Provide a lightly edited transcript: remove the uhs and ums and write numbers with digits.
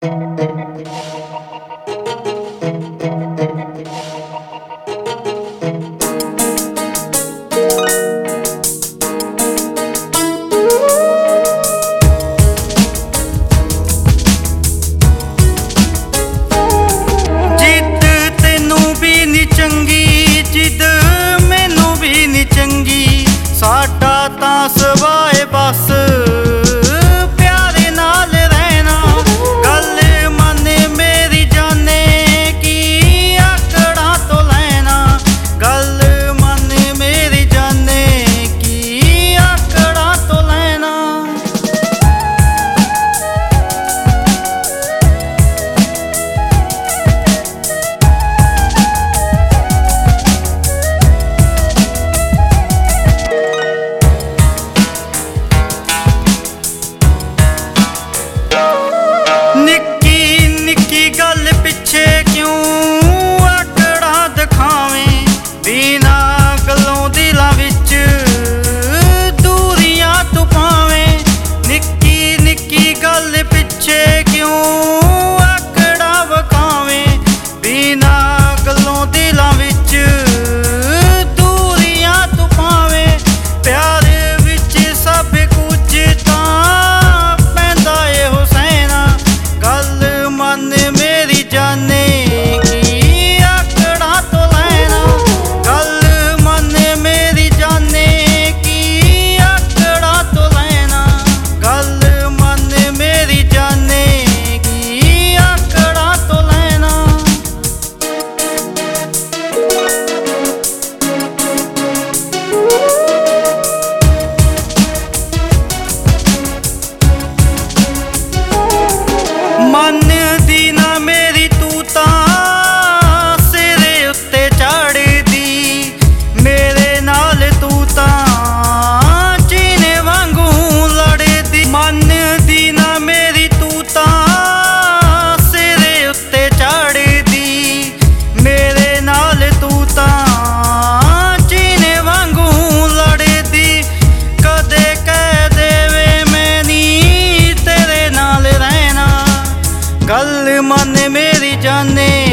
ਮੰਨਦੀ ਨਾ ਮੇਰੀ ਤੂੰ ਤਾਂ ਸਿਰੇ ਉੱਤੇ ਚੜ੍ਹਦੀ, ਮੇਰੇ ਨਾਲ ਤੂੰ ਤਾਂ ਚੀਨੇ ਵਾਂਗੂ ਲੜਦੀ। ਮੰਨਦੀ ਨਾ ਮੇਰੀ ਤੂੰ ਤਾਂ ਸਿਰੇ ਉੱਤੇ ਚੜ੍ਹਦੀ, ਮੇਰੇ ਨਾਲ ਤੂੰ ਤਾਂ ਚੀਨੇ ਵਾਂਗੂ ਲੜਦੀ। ਕਦੇ ਕਹਿ ਦੇਵੇ ਮੈਂ ਨੀ ਤੇਰੇ ਨਾਲ ਰਹਿਣਾ, ਗੱਲ ਮੰਨ ਮੇਰੀ ਜਾਨੇ